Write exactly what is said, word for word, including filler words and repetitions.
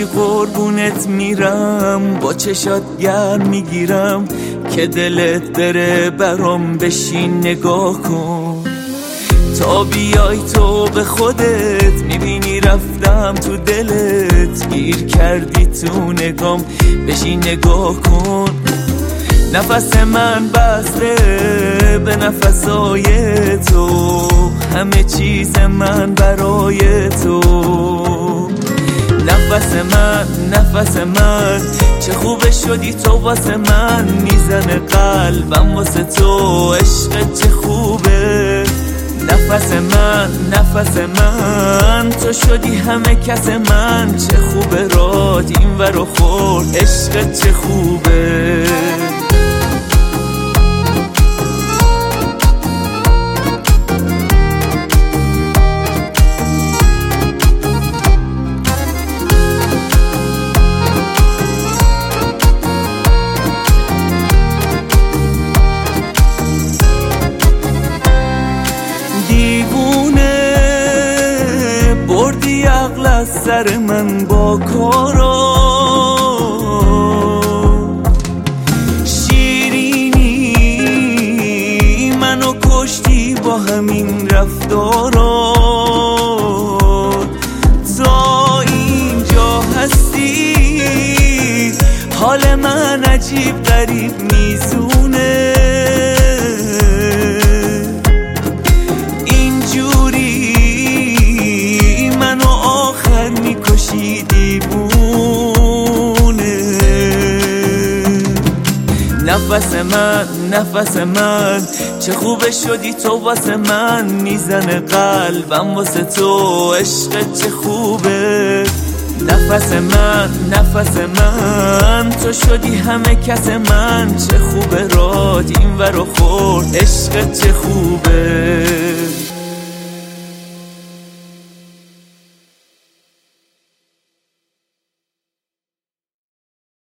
قربونت میرم، با چشات گرم میگیرم که دلت بره برام. بشین نگاه کن تا بیای تو به خودت، میبینی رفتم تو دلت، گیر کردی تو نگام. بشین نگاه کن، نفس من بسته به نفسای تو، همه چیز من برای تو. نفس من نفس من چه خوبه شدی تو واسه من، میزنه قلبم واسه تو، عشق چه خوبه. نفس من نفس من تو شدی همه کس من، چه خوبه رات این ور و خورد، عشق چه خوبه. دیوونه بردی عقل از سر من با کارا، شیرینی منو کشتی با همین رفتارا. تا اینجا هستی حال من عجیب غریب میزونه، نفس من نفس من چه خوبه شدی تو واسه من، میزنه قلبم واسه تو، عشق چه خوبه. نفس من نفس من تو شدی همه کس من، چه خوبه رات این ور و خورد، عشق چه خوبه.